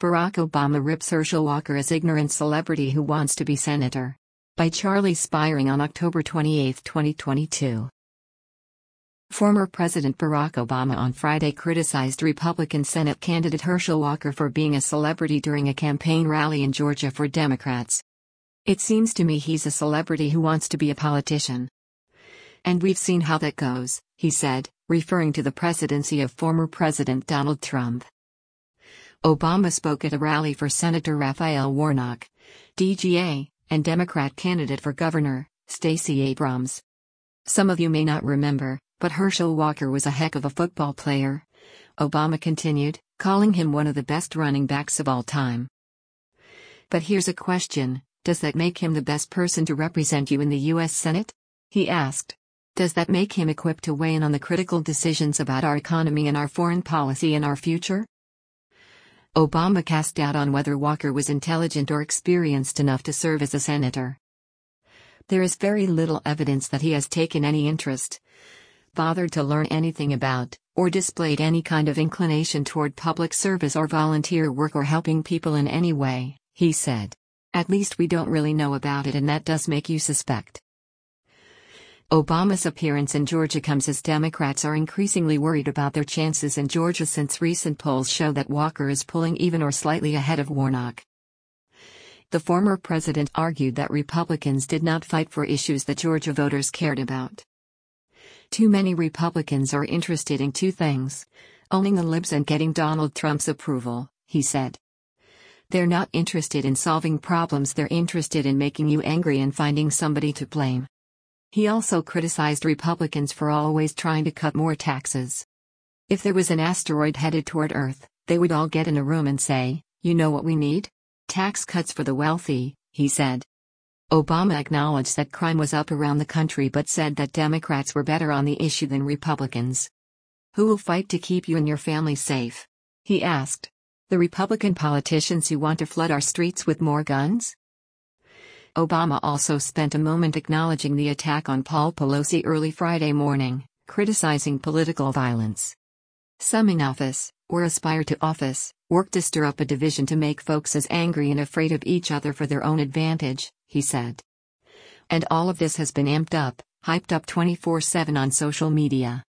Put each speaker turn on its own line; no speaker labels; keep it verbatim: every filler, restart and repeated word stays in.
Barack Obama rips Herschel Walker as ignorant celebrity who wants to be senator. By Charlie Spiring on October twenty-eighth, twenty twenty-two. Former President Barack Obama on Friday criticized Republican Senate candidate Herschel Walker for being a celebrity during a campaign rally in Georgia for Democrats. "It seems to me he's a celebrity who wants to be a politician. And we've seen how that goes," he said, referring to the presidency of former President Donald Trump. Obama spoke at a rally for Senator Raphael Warnock, D G A, and Democrat candidate for governor, Stacey Abrams. "Some of you may not remember, but Herschel Walker was a heck of a football player," Obama continued, calling him one of the best running backs of all time. "But here's a question, does that make him the best person to represent you in the U S Senate?" he asked. "Does that make him equipped to weigh in on the critical decisions about our economy and our foreign policy and our future?" Obama cast doubt on whether Walker was intelligent or experienced enough to serve as a senator. "There is very little evidence that he has taken any interest, bothered to learn anything about, or displayed any kind of inclination toward public service or volunteer work or helping people in any way," he said. "At least we don't really know about it, and that does make you suspect." Obama's appearance in Georgia comes as Democrats are increasingly worried about their chances in Georgia since recent polls show that Walker is pulling even or slightly ahead of Warnock. The former president argued that Republicans did not fight for issues that Georgia voters cared about. "Too many Republicans are interested in two things: owning the libs and getting Donald Trump's approval," he said. "They're not interested in solving problems, they're interested in making you angry and finding somebody to blame." He also criticized Republicans for always trying to cut more taxes. "If there was an asteroid headed toward Earth, they would all get in a room and say, 'You know what we need? Tax cuts for the wealthy,'" he said. Obama acknowledged that crime was up around the country but said that Democrats were better on the issue than Republicans. "Who will fight to keep you and your family safe?" he asked. "The Republican politicians who want to flood our streets with more guns?" Obama also spent a moment acknowledging the attack on Paul Pelosi early Friday morning, criticizing political violence. "Some in office, or aspire to office, work to stir up a division to make folks as angry and afraid of each other for their own advantage," he said. "And all of this has been amped up, hyped up twenty-four seven on social media.